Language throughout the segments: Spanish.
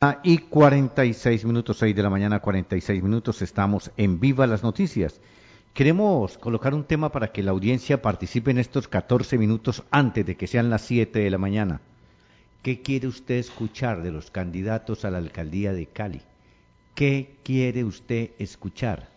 Y 46 minutos, 6 de la mañana, 46 minutos, estamos en Viva las Noticias. Queremos colocar un tema para que la audiencia participe en estos 14 minutos antes de que sean las 7 de la mañana. ¿Qué quiere usted escuchar de los candidatos a la alcaldía de Cali? ¿Qué quiere usted escuchar?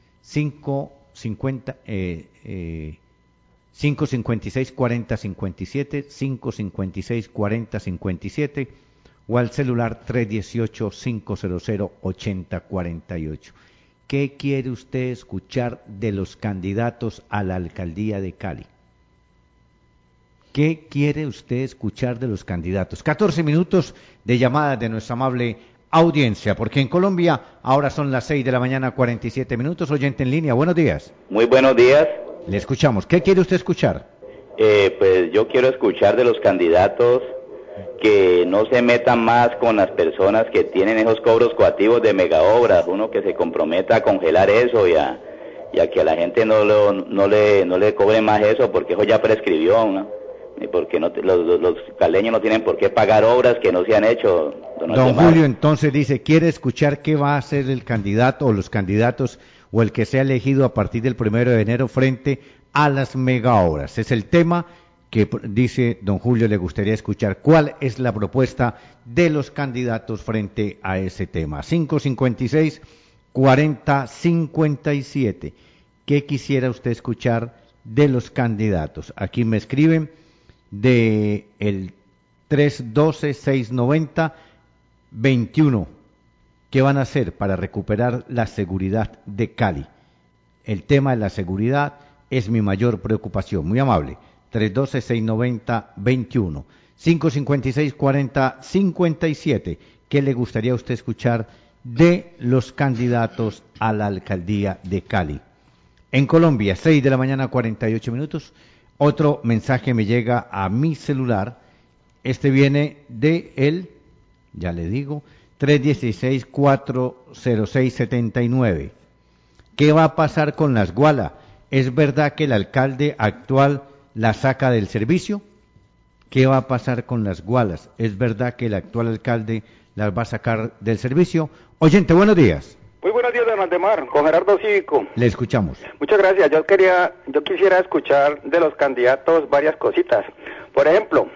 556 40 57, 556 40 57 o al celular 318 500 8048. ¿Qué quiere usted escuchar de los candidatos a la alcaldía de Cali? ¿Qué quiere usted escuchar de los candidatos? 14 minutos de llamada de nuestra amable audiencia, porque en Colombia ahora son las 6 de la mañana, 47 minutos. Oyente en línea, buenos días. Muy buenos días. Le escuchamos. ¿Qué quiere usted escuchar? Pues yo quiero escuchar de los candidatos que no se metan más con las personas que tienen esos cobros coactivos de megaobras, uno que se comprometa a congelar eso y a que a la gente no le cobre más eso, porque eso ya prescribió, ¿no? Y porque los caleños no tienen por qué pagar obras que no se han hecho. Don Julio entonces dice, quiere escuchar qué va a hacer el candidato o los candidatos o el que sea elegido a partir del 1 de enero frente a las megaobras. Es el tema que dice don Julio le gustaría escuchar. ¿Cuál es la propuesta de los candidatos frente a ese tema? 556 40 57. ¿Qué quisiera usted escuchar de los candidatos? Aquí me escriben de el 312 690 21. ¿Qué van a hacer para recuperar la seguridad de Cali? El tema de la seguridad es mi mayor preocupación. Muy amable. 312-690-21. 556-40-57. ¿Qué le gustaría a usted escuchar de los candidatos a la alcaldía de Cali? En Colombia, 6 de la mañana, 48 minutos. Otro mensaje me llega a mi celular. Este viene de el, ya le digo, 316-406-79. ¿Qué va a pasar con las Guala? ¿Es verdad que el alcalde actual la saca del servicio? ¿Qué va a pasar con las Gualas? ¿Es verdad que el actual alcalde las va a sacar del servicio? Oyente, buenos días. Muy buenos días, don Valdemar, con Gerardo Cívico. Le escuchamos. Muchas gracias. Yo quisiera escuchar de los candidatos varias cositas. Por ejemplo,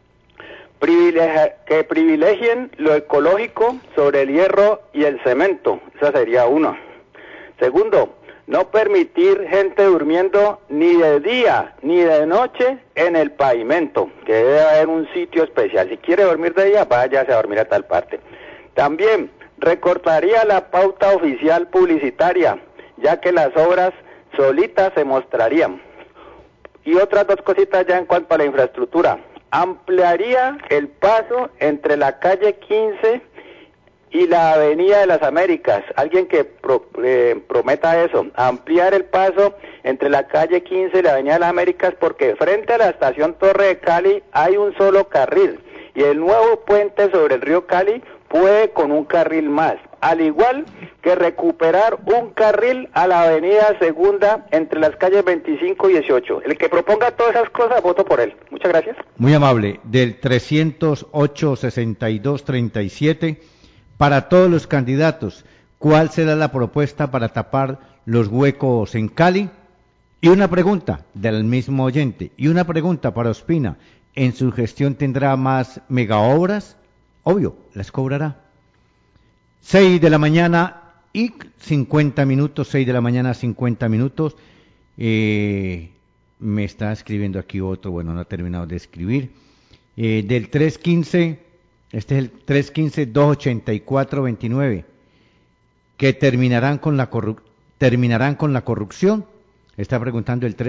que privilegien lo ecológico sobre el hierro y el cemento. Esa sería una. Segundo, no permitir gente durmiendo ni de día ni de noche en el pavimento, que debe haber un sitio especial. Si quiere dormir de día, váyase a dormir a tal parte. También recortaría la pauta oficial publicitaria, ya que las obras solitas se mostrarían. Y otras dos cositas ya en cuanto a la infraestructura. Ampliaría el paso entre la calle 15 y la Avenida de las Américas. Alguien que prometa eso, ampliar el paso entre la calle 15 y la Avenida de las Américas, porque frente a la estación Torre de Cali hay un solo carril y el nuevo puente sobre el río Cali puede con un carril más, al igual que recuperar un carril a la Avenida Segunda entre las calles 25 y 18. El que proponga todas esas cosas, voto por él. Muchas gracias. Muy amable. Del 308-62-37, para todos los candidatos, ¿cuál será la propuesta para tapar los huecos en Cali? Y una pregunta del mismo oyente, y una pregunta para Ospina, ¿en su gestión tendrá más megaobras? Obvio, las cobrará. 6 de la mañana y 50 minutos, 6 de la mañana, 50 minutos. Me está escribiendo aquí otro, bueno, no ha terminado de escribir. Del 315, este es el 315-284-29, que terminarán con la corrupción. Está preguntando el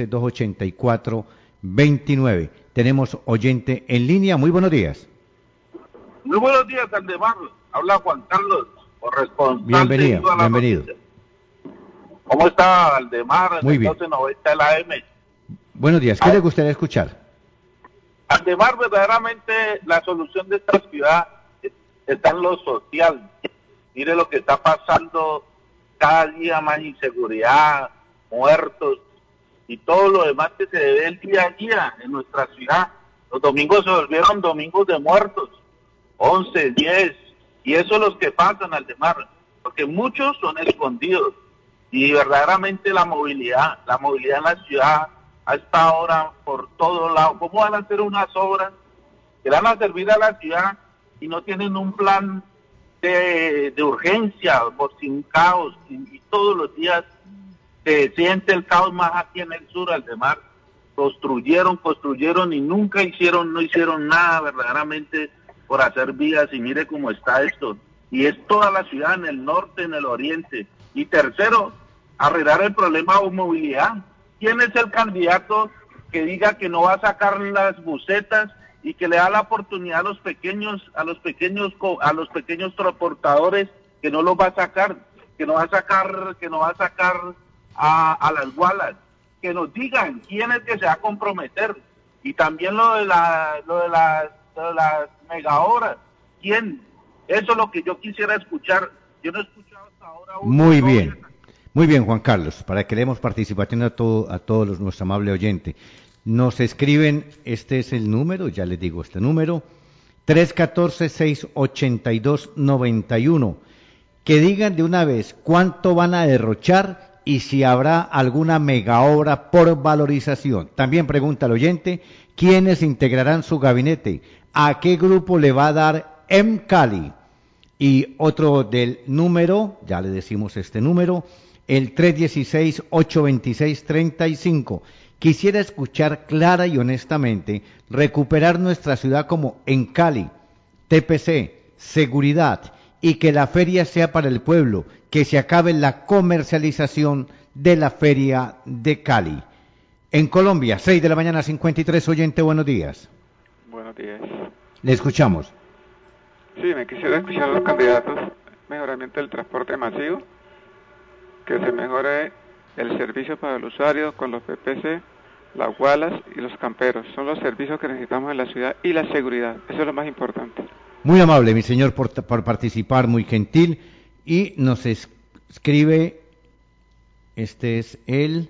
315-284-29. Tenemos oyente en línea. Muy buenos días. Muy buenos días, Valdemar. Habla Juan Carlos, corresponsal. Bienvenido. ¿Cómo está, Valdemar? Muy bien. 1290 de la M. Buenos días. ¿Qué le gustaría escuchar? Valdemar, verdaderamente la solución de esta ciudad está en lo social. Mire lo que está pasando, cada día más inseguridad, muertos y todo lo demás que se ve el día a día en nuestra ciudad. Los domingos se volvieron domingos de muertos. 11, 10, Y eso es lo que pasan, Aldemar, porque muchos son escondidos. Y verdaderamente la movilidad en la ciudad a esta hora por todos lados. ¿Cómo van a hacer unas obras que van a servir a la ciudad y no tienen un plan de urgencia por sin caos? Y todos los días se siente el caos más aquí en el sur, Aldemar. Construyeron y nunca no hicieron nada verdaderamente por hacer vías, y mire cómo está esto. Y es toda la ciudad, en el norte, en el oriente. Y tercero, arreglar el problema de movilidad. ¿Quién es el candidato que diga que no va a sacar las busetas y que le da la oportunidad a los pequeños transportadores, que no los va a sacar, que no va a sacar a las gualas? Que nos digan quién es que se va a comprometer. Y también lo de las mega obras, ¿quién? Eso es lo que yo quisiera escuchar. Yo no he escuchado hasta ahora. Muy bien, Juan Carlos, para que le demos participación a todos nuestro amable oyente. Nos escriben, este es el número, ya les digo este número, 314-682-91, que digan de una vez cuánto van a derrochar y si habrá alguna mega obra por valorización. También pregunta el oyente, ¿quiénes integrarán su gabinete? ¿A qué grupo le va a dar Cali? Y otro del número, ya le decimos este número, el 316-826-35. Quisiera escuchar clara y honestamente, recuperar nuestra ciudad como en Cali, TPC, seguridad, y que la feria sea para el pueblo, que se acabe la comercialización de la feria de Cali. En Colombia, 6 de la mañana, 53, oyente, buenos días. Buenos días. Le escuchamos. Sí, me quisiera escuchar a los candidatos. Mejoramiento del transporte masivo, que se mejore el servicio para el usuario con los PPC, las gualas y los camperos. Son los servicios que necesitamos en la ciudad, y la seguridad. Eso es lo más importante. Muy amable, mi señor, por participar, muy gentil. Y nos escribe, este es el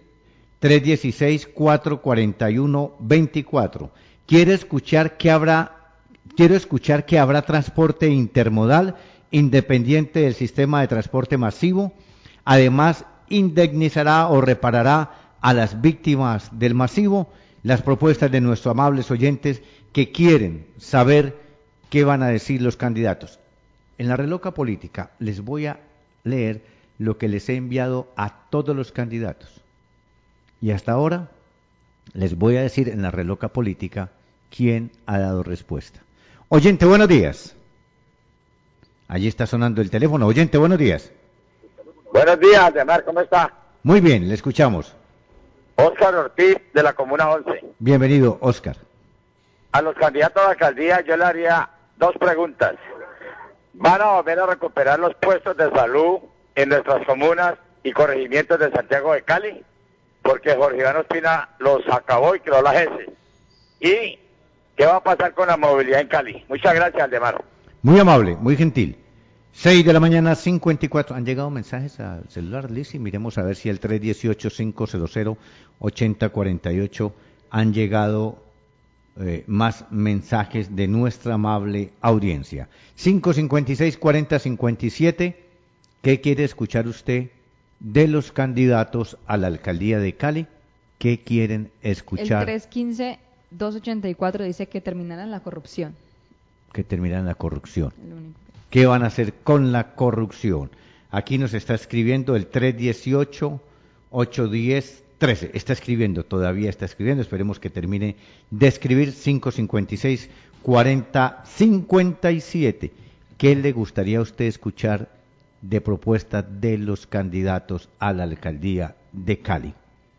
316-441-24. Quiero escuchar que habrá transporte intermodal independiente del sistema de transporte masivo. Además, indemnizará o reparará a las víctimas del masivo. Las propuestas de nuestros amables oyentes que quieren saber qué van a decir los candidatos. En la Reloca Política les voy a leer lo que les he enviado a todos los candidatos. Y hasta ahora les voy a decir en la Reloca Política quién ha dado respuesta. Oyente, buenos días. Allí está sonando el teléfono. Oyente, buenos días. Buenos días, Aldemar, ¿cómo está? Muy bien, le escuchamos. Óscar Ortiz, de la Comuna 11. Bienvenido, Óscar. A los candidatos a la alcaldía yo le haría dos preguntas. ¿Van a volver a recuperar los puestos de salud en nuestras comunas y corregimientos de Santiago de Cali? Porque Jorge Iván Ospina los acabó y creó la GESE. ¿Y qué va a pasar con la movilidad en Cali? Muchas gracias, Aldemar. Muy amable, muy gentil. 6 de la mañana, 54. Han llegado mensajes al celular, Liz, y miremos a ver si el 318-500-8048 han llegado más mensajes de nuestra amable audiencia. 556-4057. ¿Qué quiere escuchar usted de los candidatos a la alcaldía de Cali? ¿Qué quieren escuchar? El 315-284 dice que terminarán la corrupción. Que terminarán la corrupción. ¿Qué van a hacer con la corrupción? Aquí nos está escribiendo el 318-810-13. Todavía está escribiendo. Esperemos que termine de escribir. 556-4057. ¿Qué le gustaría a usted escuchar de propuesta de los candidatos a la alcaldía de Cali?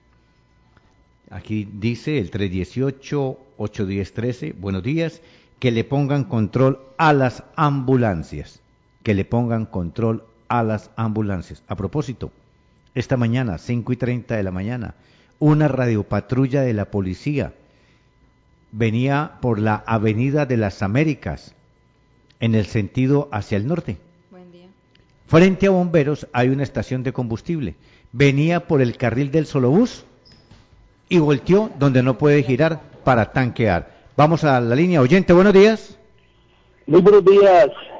Aquí dice el 318-810-13. Buenos días. Que le pongan control a las ambulancias. Que le pongan control a las ambulancias. A propósito, esta mañana, 5:30 de la mañana, una radiopatrulla de la policía venía por la Avenida de las Américas, en el sentido hacia el norte. Buen día. Frente a bomberos hay una estación de combustible. Venía por el carril del Solobús y volteó donde no puede girar para tanquear. Vamos a la línea. Oyente, buenos días. Muy buenos días,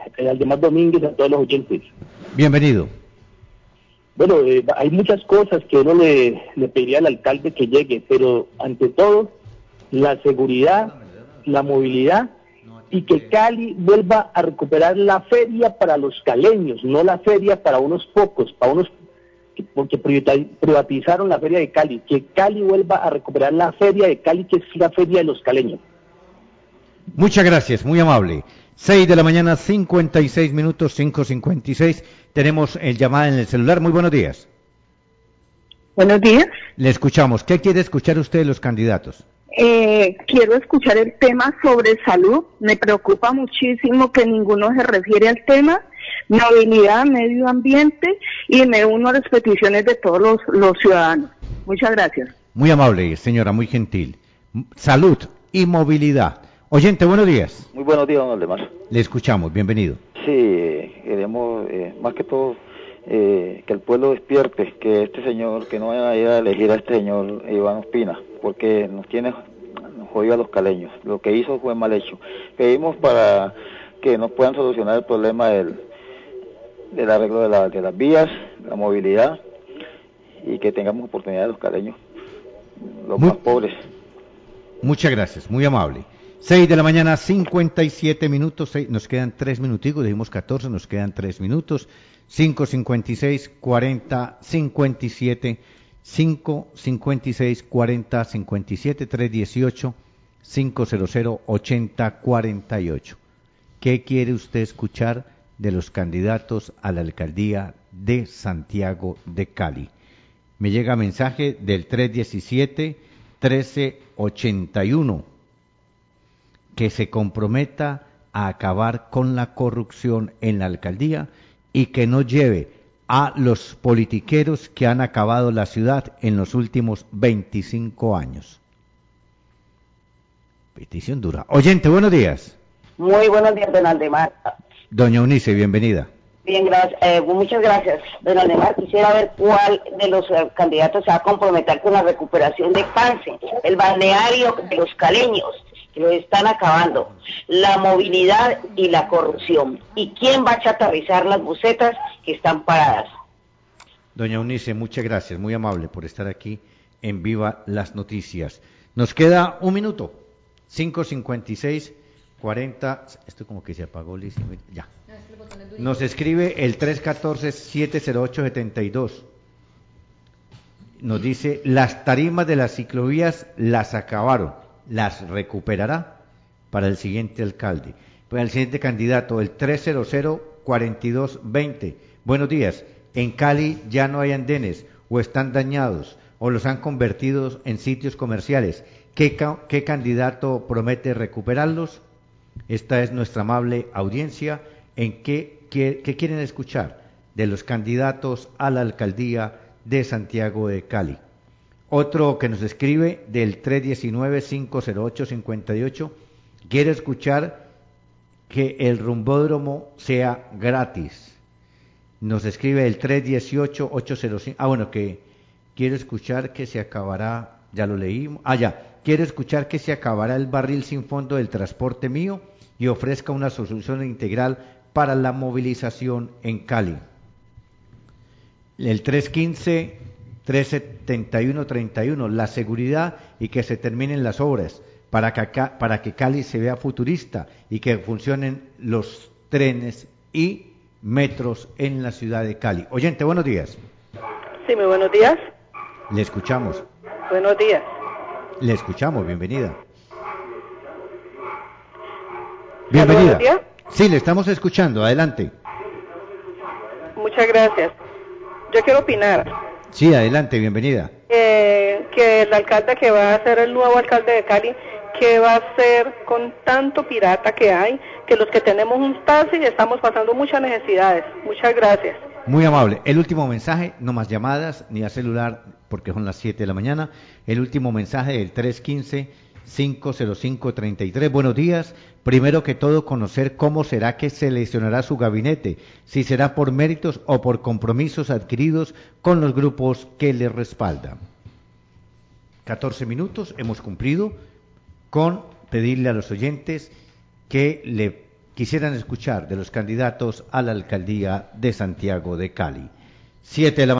Aldemar Domínguez, a todos los oyentes. Bienvenido. Bueno, hay muchas cosas que uno le pediría al alcalde que llegue, pero ante todo, la seguridad, la movilidad y que Cali vuelva a recuperar la feria para los caleños, no la feria para unos pocos, porque privatizaron la feria de Cali, que Cali vuelva a recuperar la feria de Cali, que es la feria de los caleños. Muchas gracias, muy amable. 6 de la mañana, 56 minutos, 5:56. Tenemos el llamada en el celular. Muy buenos días. Buenos días. Le escuchamos. ¿Qué quiere escuchar usted de los candidatos? Quiero escuchar el tema sobre salud. Me preocupa muchísimo que ninguno se refiere al tema. Movilidad, medio ambiente, y me uno a las peticiones de todos los ciudadanos. Muchas gracias. Muy amable, señora, muy gentil. Salud y movilidad. Oyente, buenos días. Muy buenos días, don Aldemar. Le escuchamos, bienvenido. Sí, queremos más que todo que el pueblo despierte, que este señor, que no vaya a ir a elegir a este señor Iván Ospina, porque nos jodido a los caleños. Lo que hizo fue mal hecho. Pedimos para que nos puedan solucionar el problema del arreglo de las vías, la movilidad, y que tengamos oportunidad los caleños, los más pobres. Muchas gracias, muy amable. 6 de la mañana, 57 minutos, nos quedan 3 minuticos, dijimos 14, nos quedan 3 minutos, 5:56, 40, 57, 5:56, 40, 57, 318, 500, 80, 48. ¿Qué quiere usted escuchar de los candidatos a la alcaldía de Santiago de Cali? Me llega mensaje del 317-1381. Que se comprometa a acabar con la corrupción en la alcaldía y que no lleve a los politiqueros que han acabado la ciudad en los últimos 25 años. Petición dura. Oyente, buenos días. Muy buenos días, don Aldemar. Doña Eunice, bienvenida. Bien, gracias. Muchas gracias, don Aldemar. Quisiera ver cuál de los candidatos se va a comprometer con la recuperación de Pance, el balneario de los caleños, que lo están acabando, la movilidad y la corrupción. ¿Y quién va a chatarrizar las bucetas que están paradas? Doña Eunice, muchas gracias, muy amable por estar aquí en Viva las Noticias. Nos queda un minuto, 5:56, 40, esto como que se apagó, Liz, ya. Nos escribe el 314-708-72. Nos dice, las tarimas de las ciclovías las acabaron. ¿Las recuperará? Para el siguiente alcalde. Para el siguiente candidato, el 300-4220. Buenos días. En Cali ya no hay andenes, o están dañados, o los han convertido en sitios comerciales. ¿Qué candidato promete recuperarlos? Esta es nuestra amable audiencia. ¿En qué quieren escuchar de los candidatos a la alcaldía de Santiago de Cali? Otro que nos escribe del 319-508-58, quiere escuchar que el rumbódromo sea gratis. Nos escribe el 318-805, que quiere escuchar que se acabará, ya lo leímos, quiere escuchar que se acabará el barril sin fondo del transporte mío y ofrezca una solución integral para la movilización en Cali. El 315-371-31, la seguridad y que se terminen las obras para que Cali se vea futurista y que funcionen los trenes y metros en la ciudad de Cali. Oyente, buenos días. Sí, muy buenos días. Le escuchamos. Buenos días. Le escuchamos, bienvenida. Bienvenida. Buenos días. Sí, le estamos escuchando, adelante. Muchas gracias. Yo quiero opinar. Sí, adelante, bienvenida. Que el alcalde que va a ser el nuevo alcalde de Cali, ¿qué va a hacer con tanto pirata que hay? Que los que tenemos un taxi estamos pasando muchas necesidades. Muchas gracias. Muy amable. El último mensaje, no más llamadas, ni a celular, porque son las 7 de la mañana. El último mensaje del 315-505-33. Buenos días. Primero que todo, conocer cómo será que seleccionará su gabinete, si será por méritos o por compromisos adquiridos con los grupos que le respaldan. 14 minutos, hemos cumplido con pedirle a los oyentes que le quisieran escuchar de los candidatos a la alcaldía de Santiago de Cali. 7 de la